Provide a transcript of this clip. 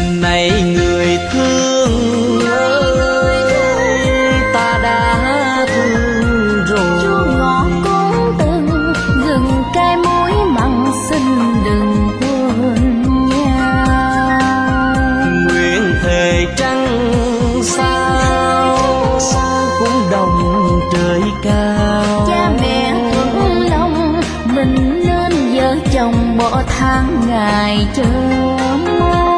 Này người thương ơi, ta đã thương rồi. Chua ngọt cũng từng gừng cay muối mặn, xin đừng quên nhau. Nguyện thề trăng sao cũng đồng trời cao. Cha mẹ thuận lòng, mình nên vợ chồng bỏ tháng ngày chờ mong.